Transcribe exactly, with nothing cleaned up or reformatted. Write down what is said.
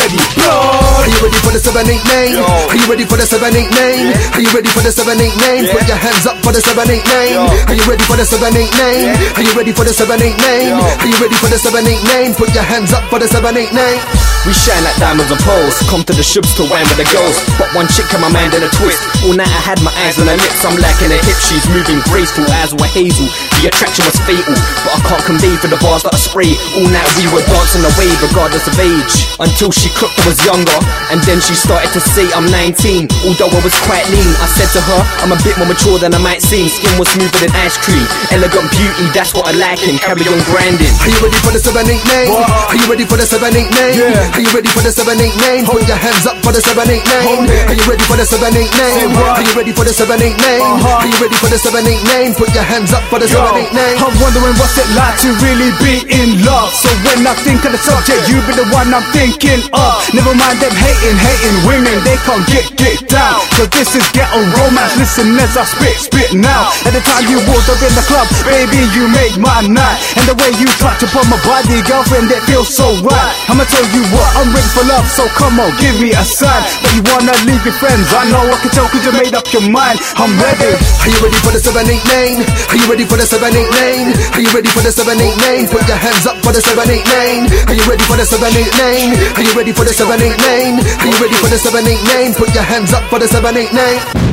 ready? Blood. Are you ready for the seven eight nine? Are you ready for the seven eight nine? Are you ready for the seven eight nine? Put your hands up for the seven eight nine. Are you ready for the seven eight nine? Are you ready for the seven eight nine? Are you ready for the seven eight nine? Put your hands up for the seven eight nine. We shine like diamonds on poles. Come to the shubs to wine with the girls. But one chick in my mind in a twist. All night I had my eyes on her lips. I'm lacking her hips. She's moving graceful. Eyes were hazel. The attraction was fatal. But I can't convey for the bars that I spray. All night we were dancing away regardless of age. Until she clocked I was younger. And then she started to say I'm nineteen. Although I was quite lean, I said to her I'm a bit more mature than I might seem. Skin was smoother than ice cream. Elegant beauty, that's what I like in. Carry on grinding. Are you ready for the seven eight nine? Are you ready for the seven eight nine? Yeah. Are you ready for the seven eight nine? Put your hands up for the seven eight nine. Are you ready for the seven eight nine? Are you ready for the seven eight nine? Are you ready for the seven eight nine? Put your hands up for the seven eight nine. I'm wondering what's it like to really be in love. So when I think of the subject, you be the one I'm thinking of. Never mind them hating, hating women, they can't get, get down. Cause this is ghetto romance, listen as I spit, spit now. At the time you walked up in the club, baby you make my night. And the way you touch upon my body, girlfriend, it feels so right. I'ma tell you what, I'm ready for love, so come on, give me a sign. But you wanna leave your friends, I know I can tell cause you made up your mind. I'm ready. Are you ready for the seven eight nine? Are you ready for the seven eight nine? Are you ready for the seven eight nine? Put your hands up for the seven eight nine. Are you ready for the seven eight nine? Are you ready for the seven eight nine? Are you ready for the seven eight nine? Put your hands up for the seven eight nine.